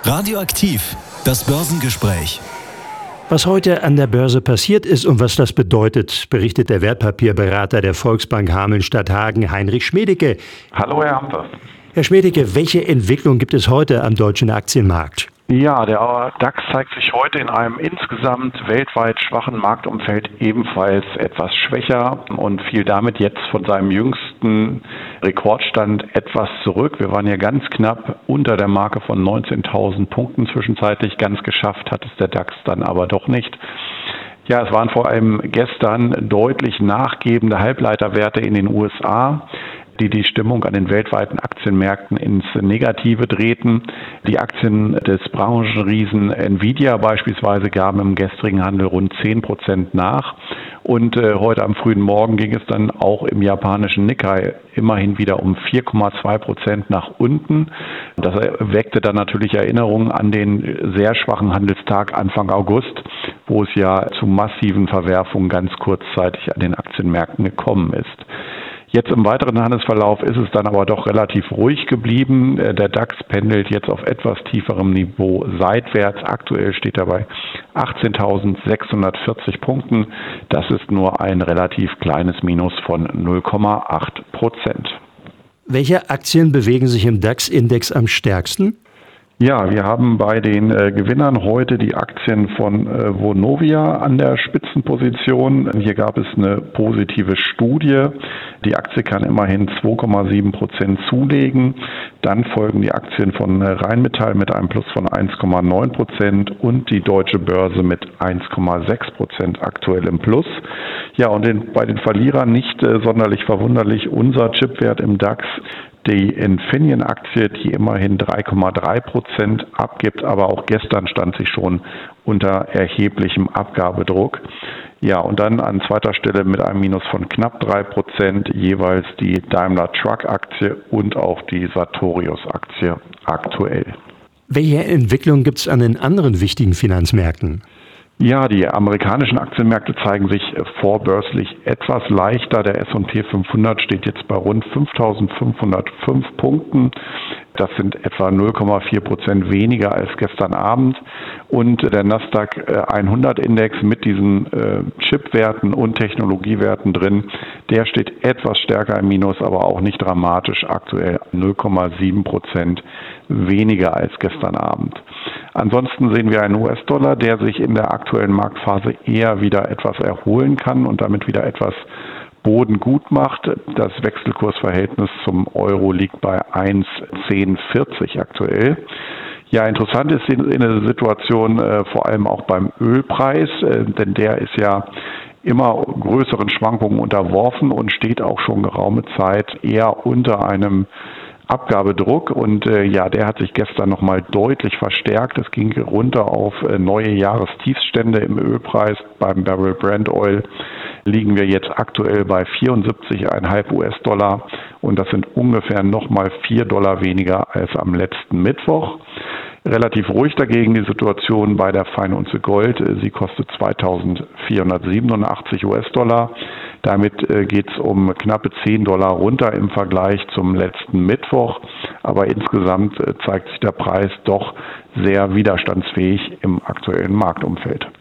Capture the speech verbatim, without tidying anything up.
Radioaktiv, das Börsengespräch. Was heute an der Börse passiert ist und was das bedeutet, berichtet der Wertpapierberater der Volksbank Hameln-Stadthagen, Heinrich Schmedecke. Hallo Herr Hampers. Herr Schmedecke, welche Entwicklung gibt es heute am deutschen Aktienmarkt? Ja, der DAX zeigt sich heute in einem insgesamt weltweit schwachen Marktumfeld ebenfalls etwas schwächer und fiel damit jetzt von seinem jüngsten Rekordstand etwas zurück. Wir waren ja ganz knapp unter der Marke von neunzehntausend Punkten zwischenzeitlich. Ganz geschafft hat es der DAX dann aber doch nicht. Ja, es waren vor allem gestern deutlich nachgebende Halbleiterwerte in den U S A, die die Stimmung an den weltweiten Aktienmärkten ins Negative drehten. Die Aktien des Branchenriesen Nvidia beispielsweise gaben im gestrigen Handel rund zehn Prozent nach. Und äh, heute am frühen Morgen ging es dann auch im japanischen Nikkei immerhin wieder um vier Komma zwei Prozent nach unten. Das weckte dann natürlich Erinnerungen an den sehr schwachen Handelstag Anfang August, wo es ja zu massiven Verwerfungen ganz kurzzeitig an den Aktienmärkten gekommen ist. Jetzt im weiteren Handelsverlauf ist es dann aber doch relativ ruhig geblieben. Der DAX pendelt jetzt auf etwas tieferem Niveau seitwärts. Aktuell steht er bei achtzehntausendsechshundertvierzig Punkten. Das ist nur ein relativ kleines Minus von null Komma acht Prozent. Welche Aktien bewegen sich im DAX-Index am stärksten? Ja, wir haben bei den äh, Gewinnern heute die Aktien von äh, Vonovia an der Spitzenposition. Hier gab es eine positive Studie. Die Aktie kann immerhin zwei Komma sieben Prozent zulegen. Dann folgen die Aktien von äh, Rheinmetall mit einem Plus von eins Komma neun Prozent und die Deutsche Börse mit eins Komma sechs Prozent aktuell im Plus. Ja, und den, bei den Verlierern nicht äh, sonderlich verwunderlich unser Chipwert im DAX. Die Infineon-Aktie, die immerhin drei Komma drei Prozent abgibt, aber auch gestern stand sie schon unter erheblichem Abgabedruck. Ja, und dann an zweiter Stelle mit einem Minus von knapp drei Prozent jeweils die Daimler Truck-Aktie und auch die Sartorius-Aktie aktuell. Welche Entwicklung gibt es an den anderen wichtigen Finanzmärkten? Ja, die amerikanischen Aktienmärkte zeigen sich vorbörslich etwas leichter. Der S und P fünfhundert steht jetzt bei rund fünftausendfünfhundertfünf Punkten. Das sind etwa null Komma vier Prozent weniger als gestern Abend. Und der Nasdaq hundert Index mit diesen Chipwerten und Technologiewerten drin, der steht etwas stärker im Minus, aber auch nicht dramatisch. Aktuell null Komma sieben Prozent weniger als gestern Abend. Ansonsten sehen wir einen U S-Dollar, der sich in der aktuellen Marktphase eher wieder etwas erholen kann und damit wieder etwas Boden gut macht. Das Wechselkursverhältnis zum Euro liegt bei eins Komma zehn vierzig aktuell. Ja, interessant ist in der Situation äh, vor allem auch beim Ölpreis, äh, denn der ist ja immer größeren Schwankungen unterworfen und steht auch schon geraume Zeit eher unter einem Abgabedruck und äh, ja, der hat sich gestern nochmal deutlich verstärkt. Es ging runter auf äh, neue Jahrestiefstände im Ölpreis. Beim Barrel Brent Oil liegen wir jetzt aktuell bei vierundsiebzig Komma fünf U S-Dollar und das sind ungefähr nochmal vier Dollar weniger als am letzten Mittwoch. Relativ ruhig dagegen die Situation bei der Feinunze Gold. Sie kostet zweitausendvierhundertsiebenundachtzig U S-Dollar. Damit äh, geht es um knappe zehn Dollar runter im Vergleich zum letzten Mittwoch. Aber insgesamt äh, zeigt sich der Preis doch sehr widerstandsfähig im aktuellen Marktumfeld.